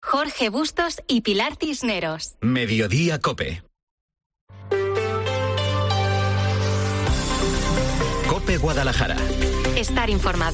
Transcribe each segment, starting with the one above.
Jorge Bustos y Pilar Cisneros. Mediodía COPE. COPE Guadalajara. Estar informado.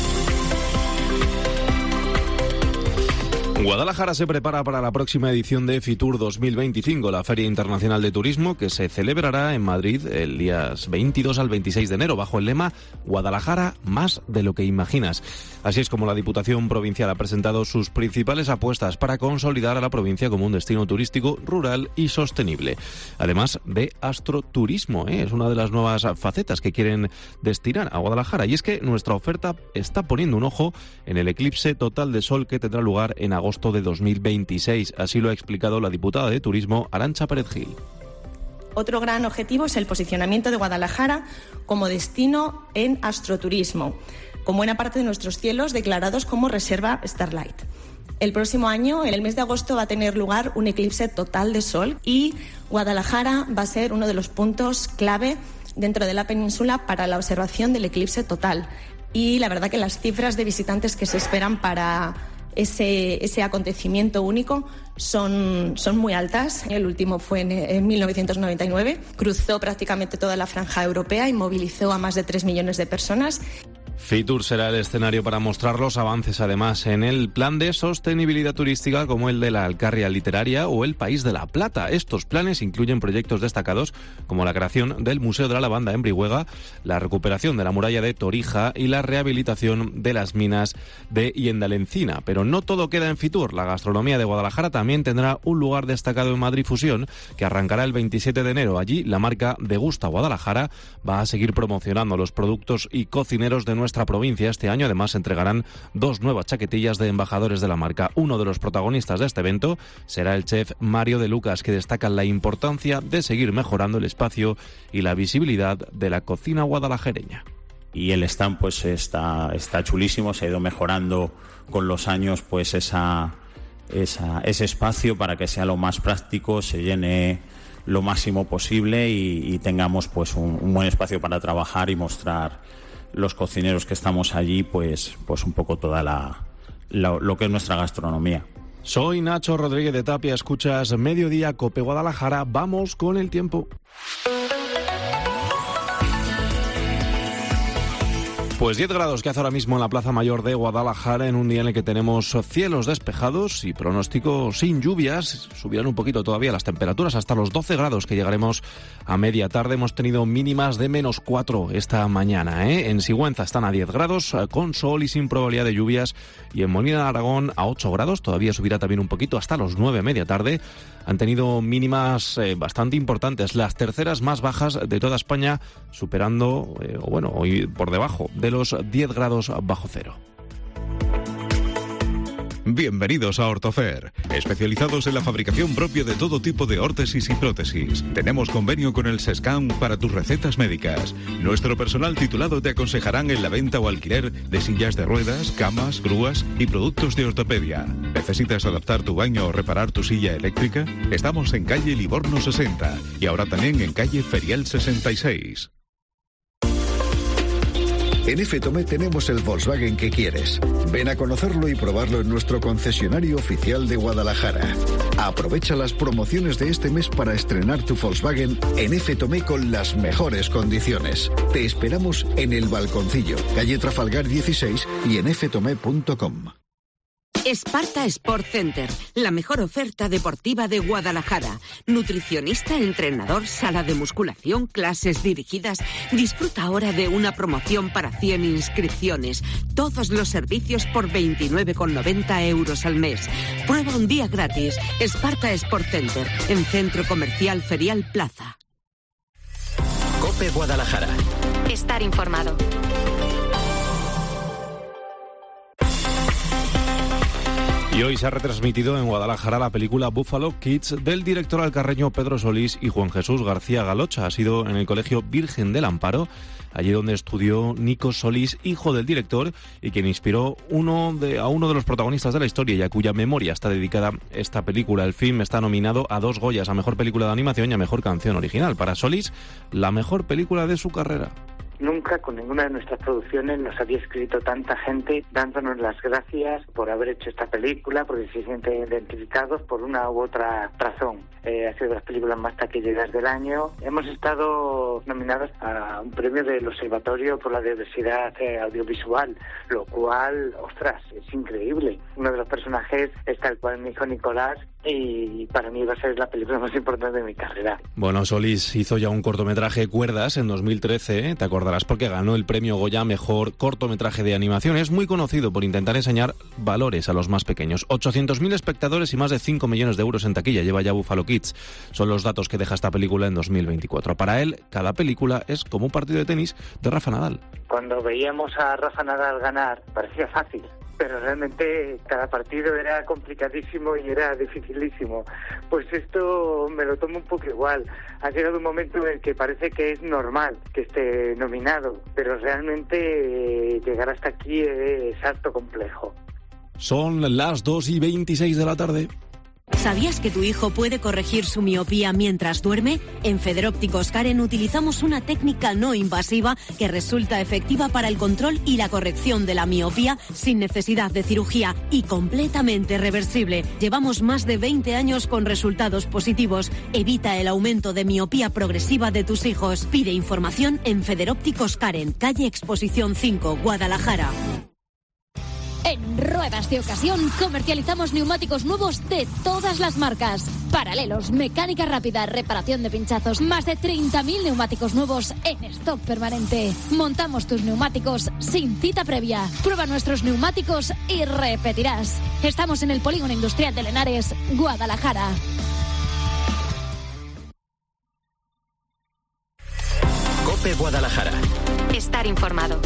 Guadalajara se prepara para la próxima edición de Fitur 2025, la Feria Internacional de Turismo, que se celebrará en Madrid el días 22 al 26 de enero, bajo el lema Guadalajara, más de lo que imaginas. Así es como la Diputación Provincial ha presentado sus principales apuestas para consolidar a la provincia como un destino turístico rural y sostenible. Además de astroturismo, es una de las nuevas facetas que quieren destinar a Guadalajara. Y es que nuestra oferta está poniendo un ojo en el eclipse total de sol que tendrá lugar en agosto de 2026. Así lo ha explicado la diputada de Turismo, Arantxa Pérez Gil. Otro gran objetivo es el posicionamiento de Guadalajara como destino en astroturismo, con buena parte de nuestros cielos declarados como reserva Starlight. El próximo año, en el mes de agosto, va a tener lugar un eclipse total de sol y Guadalajara va a ser uno de los puntos clave dentro de la península para la observación del eclipse total. Y la verdad que las cifras de visitantes que se esperan para ese acontecimiento único son muy altas. El último fue en 1999. Cruzó prácticamente toda la franja europea y movilizó a más de 3 millones de personas. Fitur será el escenario para mostrar los avances, además, en el plan de sostenibilidad turística como el de la Alcarria Literaria o el País de la Plata. Estos planes incluyen proyectos destacados como la creación del Museo de la Lavanda en Brihuega, la recuperación de la muralla de Torija y la rehabilitación de las minas de Yendalencina. Pero no todo queda en Fitur. La gastronomía de Guadalajara también tendrá un lugar destacado en Madrid Fusión, que arrancará el 27 de enero. Allí, la marca Degusta Guadalajara va a seguir promocionando los productos y cocineros de nuestra provincia. Este año además entregarán 2 nuevas chaquetillas de embajadores de la marca. Uno de los protagonistas de este evento será el chef Mario de Lucas, que destaca la importancia de seguir mejorando el espacio y la visibilidad de la cocina guadalajareña. Y el stand pues está chulísimo, se ha ido mejorando con los años pues ese espacio para que sea lo más práctico, se llene lo máximo posible y tengamos pues un buen espacio para trabajar y mostrar los cocineros que estamos allí, pues un poco toda lo que es nuestra gastronomía. Soy Nacho Rodríguez de Tapia, escuchas Mediodía COPE Guadalajara. Vamos con el tiempo. Pues 10 grados que hace ahora mismo en la Plaza Mayor de Guadalajara, en un día en el que tenemos cielos despejados y pronóstico sin lluvias. Subirán un poquito todavía las temperaturas hasta los 12 grados que llegaremos a media tarde. Hemos tenido mínimas de -4 esta mañana. En Sigüenza están a 10 grados con sol y sin probabilidad de lluvias. Y en Molina de Aragón a 8 grados, todavía subirá también un poquito hasta los 9 a media tarde. Han tenido mínimas bastante importantes, las terceras más bajas de toda España, superando, hoy por debajo de los 10 grados bajo cero. Bienvenidos a Ortofer, especializados en la fabricación propia de todo tipo de órtesis y prótesis. Tenemos convenio con el SESCAM para tus recetas médicas. Nuestro personal titulado te aconsejarán en la venta o alquiler de sillas de ruedas, camas, grúas y productos de ortopedia. ¿Necesitas adaptar tu baño o reparar tu silla eléctrica? Estamos en calle Livorno 60 y ahora también en calle Ferial 66. En FTOME tenemos el Volkswagen que quieres. Ven a conocerlo y probarlo en nuestro concesionario oficial de Guadalajara. Aprovecha las promociones de este mes para estrenar tu Volkswagen en FTOME con las mejores condiciones. Te esperamos en El Balconcillo, calle Trafalgar 16 y en ftome.com. Esparta Sport Center, la mejor oferta deportiva de Guadalajara. Nutricionista, entrenador, sala de musculación, clases dirigidas. Disfruta ahora de una promoción para 100 inscripciones. Todos los servicios por 29,90 euros al mes. Prueba un día gratis. Esparta Sport Center, en Centro Comercial Ferial Plaza. COPE Guadalajara. Estar informado. Y hoy se ha retransmitido en Guadalajara la película Buffalo Kids del director alcarreño Pedro Solís y Juan Jesús García Galocha. Ha sido en el Colegio Virgen del Amparo, allí donde estudió Nico Solís, hijo del director, y quien inspiró a uno de los protagonistas de la historia y a cuya memoria está dedicada esta película. El film está nominado a 2 Goyas, a Mejor Película de Animación y a Mejor Canción Original. Para Solís, la mejor película de su carrera. Nunca con ninguna de nuestras producciones nos había escrito tanta gente dándonos las gracias por haber hecho esta película, porque se sienten identificados por una u otra razón. Ha sido de las películas más taquilleras del año. Hemos estado nominados a un premio del Observatorio por la Diversidad Audiovisual, lo cual, ostras, es increíble. Uno de los personajes es tal cual mi hijo Nicolás, y para mí va a ser la película más importante de mi carrera. Bueno, Solís hizo ya un cortometraje, Cuerdas, en 2013, te acordarás porque ganó el premio Goya Mejor Cortometraje de Animación. Es muy conocido por intentar enseñar valores a los más pequeños. 800.000 espectadores y más de 5 millones de euros en taquilla lleva ya Buffalo Kids. Son los datos que deja esta película en 2024. Para él, cada película es como un partido de tenis de Rafa Nadal. Cuando veíamos a Rafa Nadal ganar, parecía fácil, pero realmente cada partido era complicadísimo y era dificilísimo. Pues esto me lo tomo un poco igual. Ha llegado un momento en el que parece que es normal que esté nominado, pero realmente llegar hasta aquí es harto complejo. Son las 2:26 de la tarde. ¿Sabías que tu hijo puede corregir su miopía mientras duerme? En Federópticos Karen utilizamos una técnica no invasiva que resulta efectiva para el control y la corrección de la miopía sin necesidad de cirugía y completamente reversible. Llevamos más de 20 años con resultados positivos. Evita el aumento de miopía progresiva de tus hijos. Pide información en Federópticos Karen, calle Exposición 5, Guadalajara. En Ruedas de Ocasión comercializamos neumáticos nuevos de todas las marcas. Paralelos, mecánica rápida, reparación de pinchazos, más de 30.000 neumáticos nuevos en stock permanente. Montamos tus neumáticos sin cita previa. Prueba nuestros neumáticos y repetirás. Estamos en el Polígono Industrial de Lenares, Guadalajara. COPE Guadalajara. Estar informado.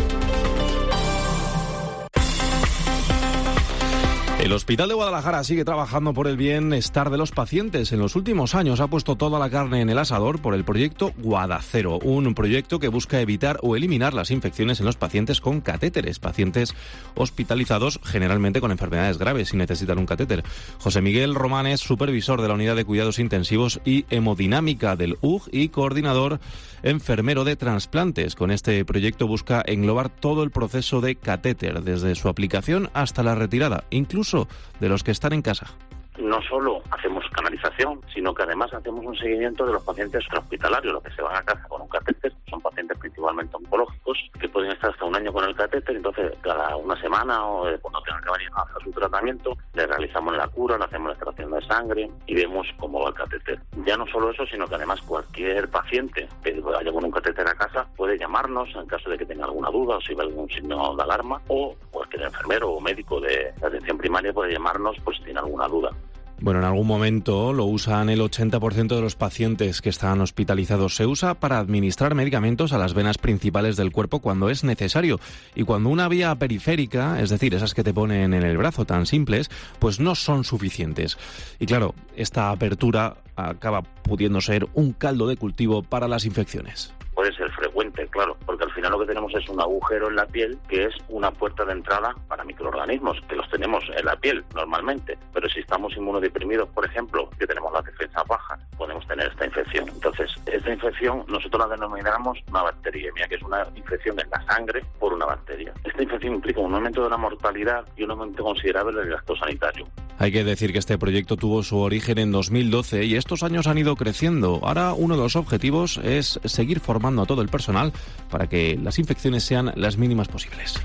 El Hospital de Guadalajara sigue trabajando por el bienestar de los pacientes. En los últimos años ha puesto toda la carne en el asador por el proyecto Guadacero, un proyecto que busca evitar o eliminar las infecciones en los pacientes con catéteres, pacientes hospitalizados generalmente con enfermedades graves y necesitan un catéter. José Miguel Román es supervisor de la Unidad de Cuidados Intensivos y Hemodinámica del UG y coordinador enfermero de trasplantes. Con este proyecto busca englobar todo el proceso de catéter, desde su aplicación hasta la retirada, incluso de los que están en casa. No solo hacemos canalización, sino que además hacemos un seguimiento de los pacientes hospitalarios, los que se van a casa con un catéter. Son pacientes principalmente oncológicos que pueden estar hasta un año con el catéter. Entonces, cada una semana o cuando tengan que venir a hacer su tratamiento, le realizamos la cura, le hacemos la extracción de sangre y vemos cómo va el catéter. Ya no solo eso, sino que además cualquier paciente que vaya con un catéter a casa puede llamarnos en caso de que tenga alguna duda o si ve algún signo de alarma, o cualquier enfermero o médico de atención primaria puede llamarnos pues si tiene alguna duda. Bueno, en algún momento lo usan el 80% de los pacientes que están hospitalizados. Se usa para administrar medicamentos a las venas principales del cuerpo cuando es necesario. Y cuando una vía periférica, es decir, esas que te ponen en el brazo tan simples, pues no son suficientes. Y claro, esta apertura acaba pudiendo ser un caldo de cultivo para las infecciones. Puede ser frecuente, claro, porque al final lo que tenemos es un agujero en la piel que es una puerta de entrada para microorganismos, que los tenemos en la piel normalmente, pero si estamos inmunodeprimidos, por ejemplo, que tenemos la defensa baja, podemos tener esta infección. Entonces, esta infección nosotros la denominamos una bacteriemia, que es una infección en la sangre por una bacteria. Esta infección implica un aumento de la mortalidad y un aumento considerable del gasto sanitario. Hay que decir que este proyecto tuvo su origen en 2012 y estos años han ido creciendo. Ahora uno de los objetivos es seguir formando a todo el personal para que las infecciones sean las mínimas posibles.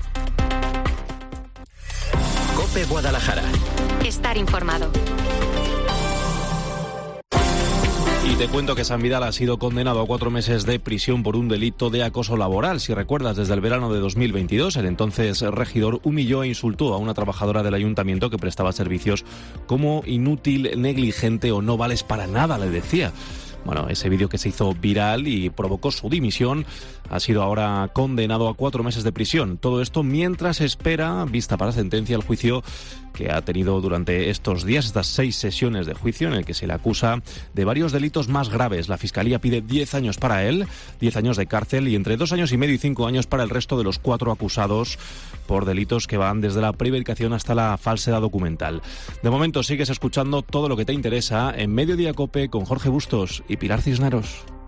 COPE Guadalajara. Estar informado. Y te cuento que San Vidal ha sido condenado a 4 meses de prisión por un delito de acoso laboral. Si recuerdas, desde el verano de 2022, el entonces regidor humilló e insultó a una trabajadora del ayuntamiento que prestaba servicios como inútil, negligente o no vales para nada, le decía. Bueno, ese vídeo que se hizo viral y provocó su dimisión ha sido ahora condenado a 4 meses de prisión. Todo esto mientras espera vista para sentencia el juicio que ha tenido durante estos días, estas 6 sesiones de juicio en el que se le acusa de varios delitos más graves. La Fiscalía pide 10 años para él, 10 años de cárcel y entre 2 años y medio y 5 años para el resto de los 4 acusados por delitos que van desde la prevaricación hasta la falsedad documental. De momento sigues escuchando todo lo que te interesa en Mediodía COPE con Jorge Bustos y Pilar Cisneros.